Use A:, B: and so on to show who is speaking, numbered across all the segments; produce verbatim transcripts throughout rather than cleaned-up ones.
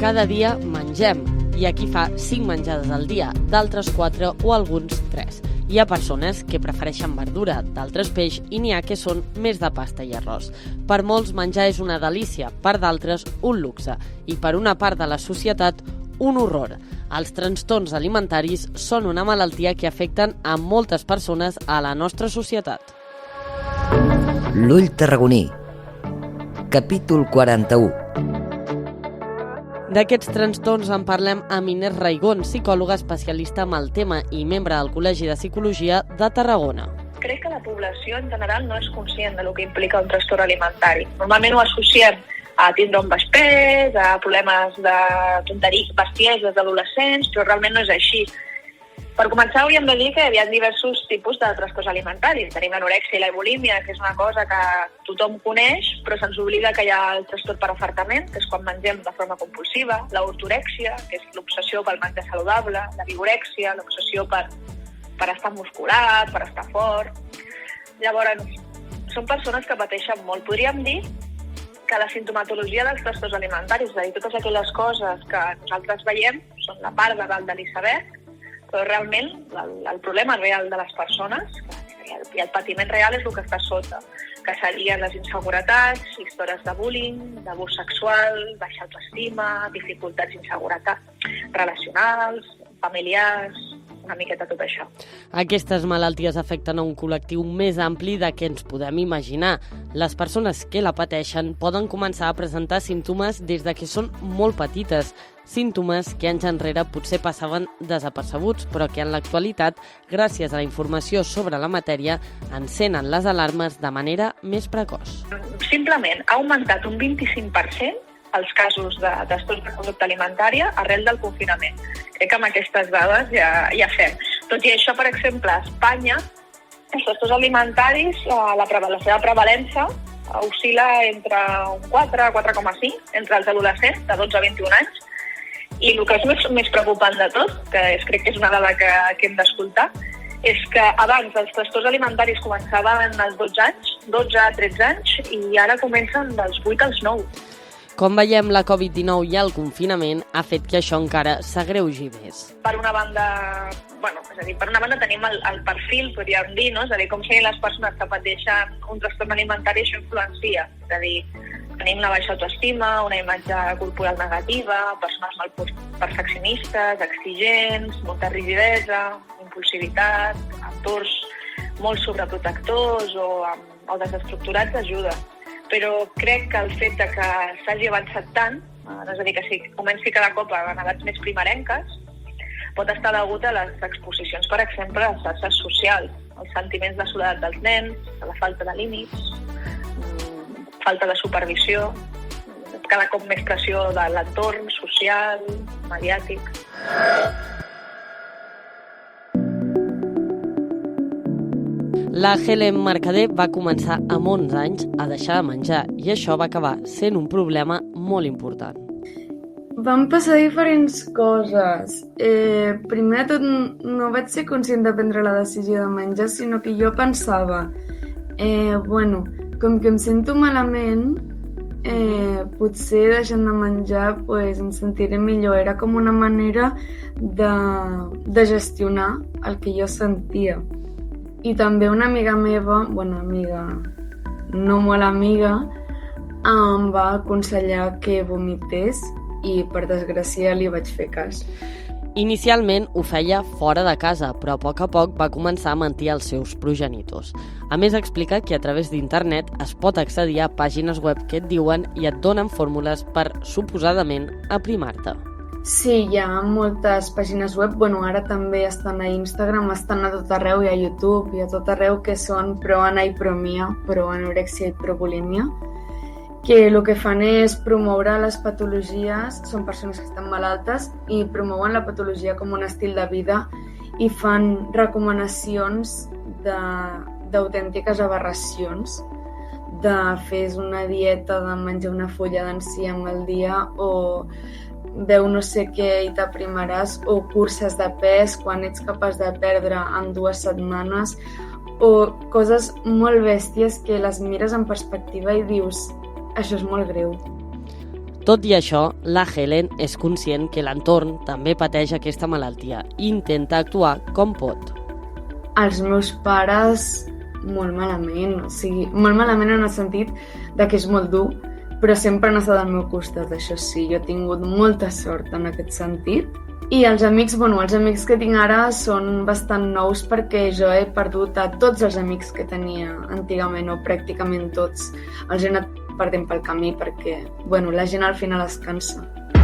A: Cada dia mengem. Hi ha qui fa cinc menjades al dia, d'altres quatre o alguns tres. Hi ha persones que prefereixen verdura, d'altres peix i n'hi ha que són més de pasta i arròs. Per molts menjar és una delícia, per d'altres un luxe i per una part de la societat un horror. Els trastorns alimentaris són una malaltia que afecten a moltes persones a la nostra societat.
B: L'ull tarragoní. Capítol quaranta-u.
A: D'aquests trastorns en parlem amb Inés Raigón, psicòloga especialista en el tema i membre del Col·legi de Psicologia de Tarragona.
C: Crec que la població en general no és conscient del que implica un trastorn alimentari. Normalment ho associem a tindre un bespès, a problemes de tonteries, bestieses d'adolescents, però realment no és així. Per començar, hauríem de dir que hi ha diversos tipus de trastorns alimentaris. Tenim l'anorèxia i la bulímia, que és una cosa que tothom coneix, però se'ns oblida que hi ha el trastorn per afartament, que és quan mengem de forma compulsiva, l'ortorèxia, que és l'obsessió pel menjar saludable, la vigorèxia, l'obsessió per, per estar musculat, per estar fort. Llavors, són persones que pateixen molt. Podríem dir que la sintomatologia dels trastorns alimentaris, és a dir, totes aquelles coses que nosaltres veiem, són la part de dalt de l'iceberg, però realment el, el problema real de les persones i el, i el patiment real és el que està sota, que serien les inseguretats, històries de bullying, d'abús sexual, baixa autoestima, dificultats d'inseguretat relacionals, familiars, una miqueta tot això.
A: Aquestes malalties afecten a un col·lectiu més ampli de què ens podem imaginar. Les persones que la pateixen poden començar a presentar símptomes des de que són molt petites, símptomes que anys enrere potser passaven desapercebuts, però que en l'actualitat, gràcies a la informació sobre la matèria, encenen les alarmes de manera més precoç.
C: Simplement ha augmentat un vint-i-cinc per cent els casos de trastorns de conducta alimentària arrel del confinament. Crec que amb aquestes dades ja, ja fem. Tot i això, per exemple, a Espanya, els trastorns alimentaris, la, la seva prevalença oscil·la entre un quatre, quatre coma cinc, entre els adolescents de dotze a vint-i-un anys, i el que és més, més preocupant de tot, que és, crec que és una dada que, que hem d'escoltar, és que abans els trastorns alimentaris començaven als dotze anys, dotze a tretze anys, i ara comencen dels vuit als nou.
A: Com veiem, la covid dinou i el confinament ha fet que això encara s'agreugi més.
C: Per una banda, bueno, és a dir, per una banda tenim el, el perfil, podríem dir, no? És a dir, com serien les persones que pateixen un trastorn alimentari, això influencia. És a dir, tenim una baixa autoestima, una imatge corporal negativa, persones molt perfeccionistes, exigents, molta rigidesa, impulsivitat, entorns molt sobreprotectors o, o desestructurats ajuda. Però crec que el fet de que s'hagi avançat tant, és a dir, que si comenci cada cop en edats més primerenques, pot estar degut a les exposicions, per exemple, a les xarxes socials, als sentiments de soledat dels nens, a la falta de límits, falta de supervisió, cada cop més pressió de l'entorn social, mediàtic.
A: La Helen Mercader va començar amb onze anys a deixar de menjar i això va acabar sent un problema molt important.
D: Van passar diferents coses. Eh, primer de tot, no vaig ser conscient de prendre la decisió de menjar, sinó que jo pensava, eh, bueno, com que em sento malament, eh, potser deixant de menjar pues, em sentiré millor. Era com una manera de, de gestionar el que jo sentia. I també una amiga meva, bona amiga, no molt amiga, em va aconsellar que vomités i per desgràcia li vaig fer cas.
A: Inicialment ho feia fora de casa, però a poc a poc va començar a mentir als seus progenitors. A més, explica que a través d'internet es pot accedir a pàgines web que et diuen i et donen fórmules per, suposadament, aprimar-te.
D: Sí, hi ha moltes pàgines web, bueno, ara també estan a Instagram, estan a tot arreu, i a YouTube, i a tot arreu, que són pro-anaipромia, pro-anorèxia i pro-bulímia, que el que fan és promoure les patologies, són persones que estan malaltes, i promouen la patologia com un estil de vida i fan recomanacions d'autèntiques aberracions, de fer una dieta, de menjar una fulla d'enciam al dia, o veu no sé què i t'aprimaràs, o curses de pes quan ets capaç de perdre en dues setmanes, o coses molt bèsties que les mires en perspectiva i dius, això és molt greu.
A: Tot i això, la Helen és conscient que l'entorn també pateix aquesta malaltia i intenta actuar com pot.
D: Els meus pares, molt malament, o sigui, molt malament en el sentit de que és molt dur, però sempre han estat al meu costat, això sí, jo he tingut molta sort en aquest sentit. I els amics, bueno, els amics que tinc ara són bastant nous perquè jo he perdut a tots els amics que tenia antigament, o pràcticament tots. Els he anat perdent pel camí perquè, bueno, la gent al final es cansa.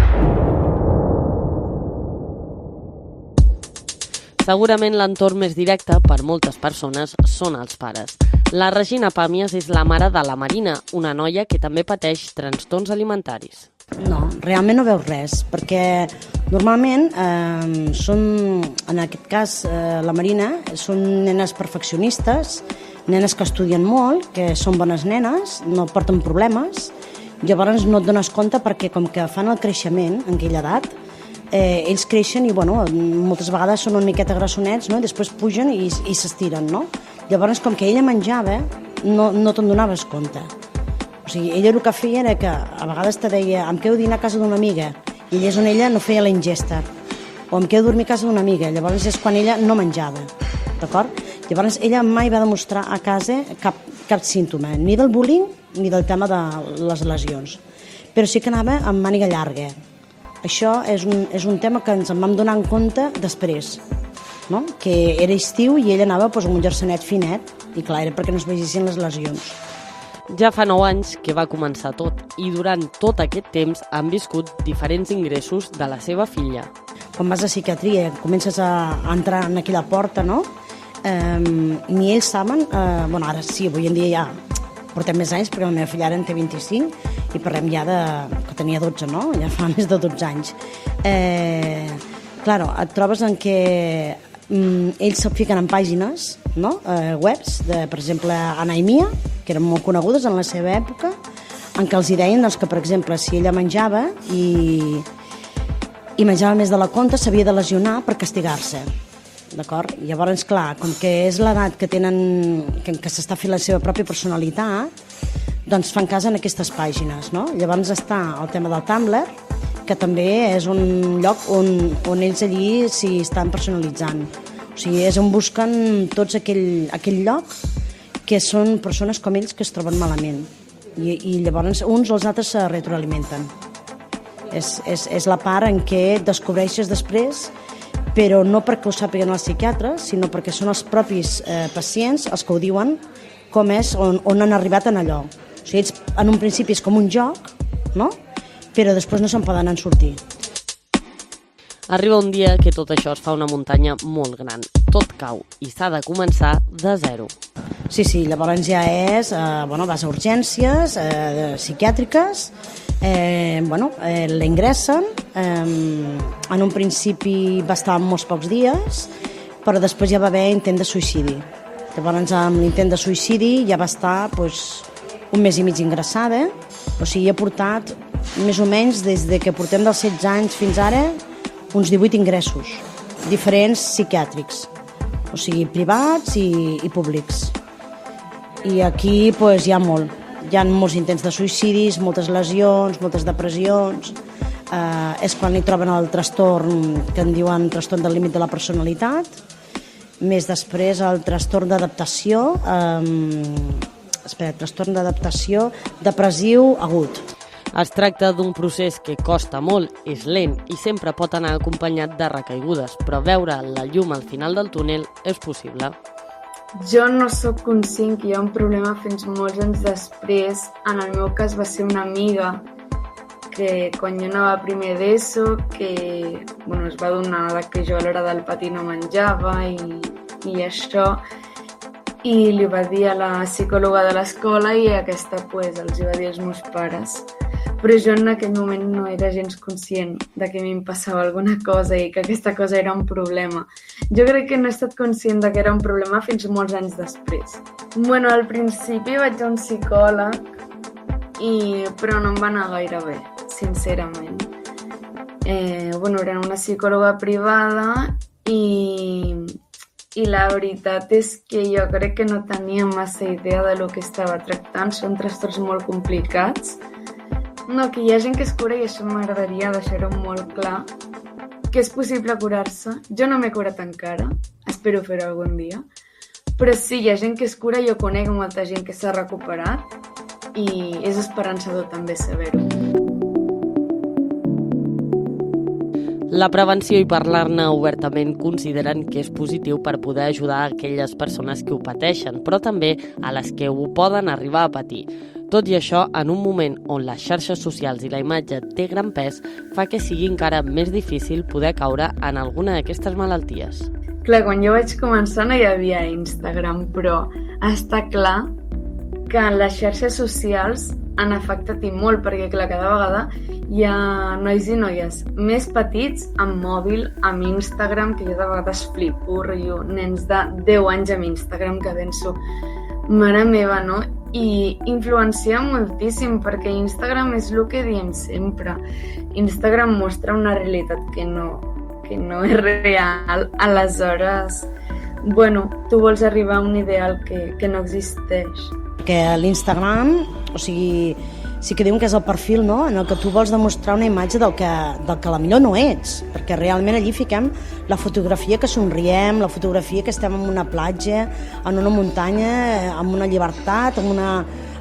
A: Segurament l'entorn més directe per moltes persones són els pares. La Regina Pàmies és la mare de la Marina, una noia que també pateix trastorns alimentaris.
E: No, realment no veus res, perquè normalment eh, són, en aquest cas eh, la Marina, són nenes perfeccionistes, nenes que estudien molt, que són bones nenes, no porten problemes, llavors no et dones compte perquè com que fan el creixement en aquella edat, eh, ells creixen i bueno, moltes vegades són una miqueta grassonets, no? I després pugen i, i s'estiren, no? Llavors com que ella menjava no, no te'n donaves compte. O sigui, ella el que feia era que a vegades te deia em quedo a dinar a casa d'una amiga i allà és on ella no feia la ingesta, o em quedo a dormir a casa d'una amiga, llavors és quan ella no menjava, d'acord? Llavors ella mai va demostrar a casa cap, cap símptoma, ni del bullying ni del tema de les lesions, però sí que anava amb màniga llarga. Això és un, és un tema que ens en vam donar en compte després, no? Que era estiu i ella anava doncs, amb un jersenet finet i clar, era perquè no es vegissin les lesions.
A: Ja fa nou anys que va començar tot i durant tot aquest temps han viscut diferents ingressos de la seva filla.
E: Quan vas a psiquiatria comences a entrar en aquella porta, no? Eh, ni ells saben, eh, bueno, ara sí, avui en dia ja portem més anys perquè la meva filla ara en té vint-i-cinc i parlem ja de, que tenia dotze, no? Ja fa més de dotze anys. Eh, claro, et trobes en què mm, ells se fiquen en pàgines, no? eh, webs, de, per exemple, Anaïmia, que eren molt conegudes en la seva època, en què els hi deien doncs, que, per exemple, si ella menjava i, i menjava més de la compta, s'havia de lesionar per castigar-se. D'acord? Llavors, clar, com que és l'edat que tenen, que, que s'està fent la seva pròpia personalitat, doncs fan cas en aquestes pàgines, no? Llavors està el tema del Tumblr, que també és un lloc on, on ells allí s'hi estan personalitzant. O sigui, és on busquen tots aquell, aquell lloc que són persones com ells que es troben malament. I, i llavors uns o els altres se retroalimenten. És, és, és la part en què descobreixes després, però no perquè ho sàpiguen els psiquiatres, sinó perquè són els propis eh, pacients els que ho diuen com és, on, on han arribat en allò. O sigui, ells en un principi és com un joc, no? Però després no se'n poden en sortir.
A: Arriba un dia que tot això es fa una muntanya molt gran. Tot cau i s'ha de començar de zero.
E: Sí, sí, llavors ja és, eh, bueno, vas a urgències eh, psiquiàtriques, eh, bueno, eh, l'ingressen, eh, en un principi va estar molts pocs dies, però després ja va haver intent de suïcidi. Llavors amb l'intent de suïcidi ja va estar pues, un mes i mig ingressada, o sigui, ha portat més o menys des de que portem dels setze anys fins ara uns divuit ingressos, diferents psiquiàtrics, o sigui, privats i, i públics. I aquí pues, hi ha molt. Hi ha molts intents de suïcidis, moltes lesions, moltes depressions. Eh, és quan hi troben el trastorn, que en diuen trastorn del límit de la personalitat. Més després el trastorn d'adaptació, eh, espera, trastorn d'adaptació depressiu agut.
A: Es tracta d'un procés que costa molt, és lent i sempre pot anar acompanyat de recaigudes, però veure la llum al final del túnel és possible.
D: Jo no sóc conscient que hi ha un problema fins molts anys després. En el meu cas va ser una amiga que quan jo anava a primer d'ESO, que bueno, es va adonar que jo a l'hora del pati no menjava i, i això, i li va dir a la psicòloga de l'escola i aquesta pues, els hi va dir als meus pares. Però jo en aquell moment no era gens conscient de que a mi em passava alguna cosa i que aquesta cosa era un problema. Jo crec que no he estat conscient de que era un problema fins molts anys després. Bueno, al principi vaig a un psicòleg, i, però no em va anar gaire bé, sincerament. Eh, bueno, era una psicòloga privada i, i la veritat és que jo crec que no tenia massa idea de lo que estava tractant. Són trastorns molt complicats No, que hi ha gent que es cura i això m'agradaria deixar-ho molt clar, que és possible curar-se. Jo no m'he curat encara, espero fer-ho algun dia, però sí, hi ha gent que es cura, jo conec molta gent que s'ha recuperat i és esperançador també saber-ho.
A: La prevenció i parlar-ne obertament consideren que és positiu per poder ajudar a aquelles persones que ho pateixen, però també a les que ho poden arribar a patir. Tot i això, en un moment on les xarxes socials i la imatge té gran pes, fa que sigui encara més difícil poder caure en alguna d'aquestes malalties.
D: Clar, quan jo vaig començar no hi havia Instagram, però està clar que les xarxes socials han afectat i molt, perquè clar, cada vegada hi ha nois i noies més petits amb mòbil, amb Instagram, que jo de vegades flipo, rotllo, nens de deu anys amb Instagram, que penso, mare meva, no? I influencia moltíssim, perquè Instagram és el que diem sempre. Instagram mostra una realitat que no, que no és real. Aleshores, bueno, tu vols arribar a un ideal que, que no existeix.
E: Que l'Instagram, o sigui, sí que diuen que és el perfil, no?, en el que tu vols demostrar una imatge del que, del que a la millor no ets, perquè realment allí fiquem la fotografia que somriem, la fotografia que estem en una platja, en una muntanya, amb una llibertat, amb una,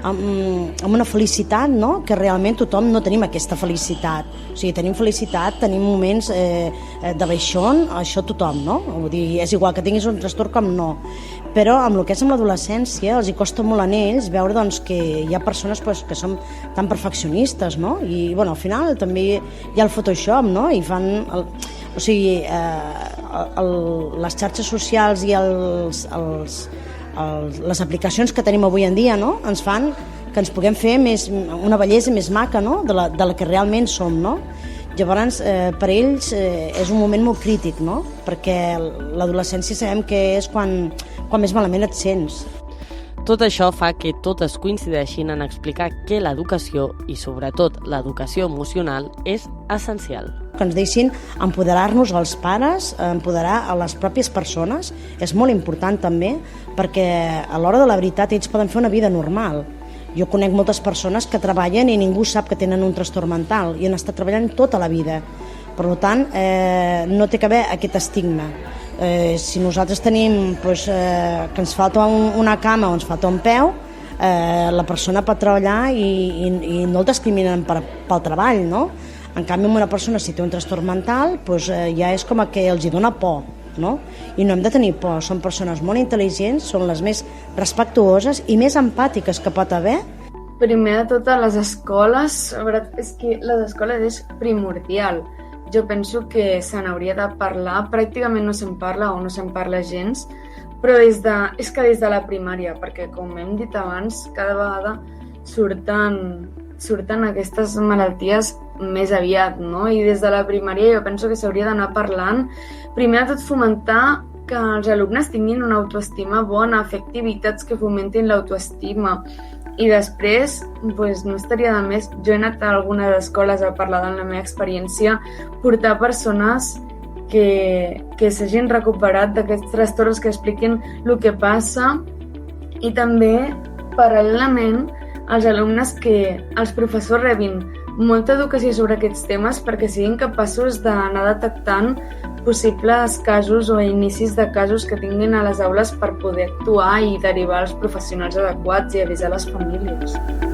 E: amb, amb una felicitat, no?, que realment tothom no tenim aquesta felicitat. O sigui, tenim felicitat, tenim moments eh, de baixón, això tothom, no? Vull dir, és igual que tinguis un trastorn com no. Però amb el que és amb l'adolescència els hi costa molt a ells veure doncs, que hi ha persones pues, que són tan perfeccionistes, no? I bueno, al final també hi ha el Photoshop, no? I fan el, o sigui, eh, el, les xarxes socials i els, els, els, les aplicacions que tenim avui en dia, no?, ens fan que ens puguem fer més, una bellesa més maca, no?, de la, de la que realment som, no? Llavors, eh, per ells eh, és un moment molt crític, no?, perquè l'adolescència sabem que és quan, quan més malament et sents.
A: Tot això fa que totes coincideixin en explicar que l'educació, i sobretot l'educació emocional, és essencial.
E: Que ens deixin empoderar-nos als pares, empoderar a les pròpies persones, és molt important també, perquè a l'hora de la veritat ells poden fer una vida normal. Jo conec moltes persones que treballen i ningú sap que tenen un trastorn mental i han estat treballant tota la vida. Per tant, eh, no té que haver aquest estigma. Eh, si nosaltres tenim pues, eh, que ens falta un, una cama o ens falta un peu, eh, la persona pot treballar i, i, i no el discriminen per, pel treball, no? En canvi, una persona, si té un trastorn mental, pues, eh, ja és com que els hi dona por, no? I no hem de tenir por, són persones molt intel·ligents, són les més respectuoses i més empàtiques que pot haver.
D: Primer de tot, a les escoles, és que les escoles és primordial. Jo penso que se n'hauria de parlar, pràcticament no se'n parla o no se'n parla gens, però des de, és que des de la primària, perquè com hem dit abans, cada vegada surten, surten aquestes malalties més aviat, no? I des de la primària jo penso que s'hauria d'anar parlant, primer de tot fomentar que els alumnes tinguin una autoestima bona, fer activitats que fomentin l'autoestima. I després, pues, no estaria de més, jo he anat a algunes escoles a parlar de la meva experiència, portar persones que, que s'hagin recuperat d'aquests trastorns, que expliquin el que passa, i també, paral·lelament, als alumnes que els professors rebin molta educació sobre aquests temes perquè siguin capaços d'anar detectant possibles casos o inicis de casos que tinguin a les aules per poder actuar i derivar els professionals adequats i avisar les famílies.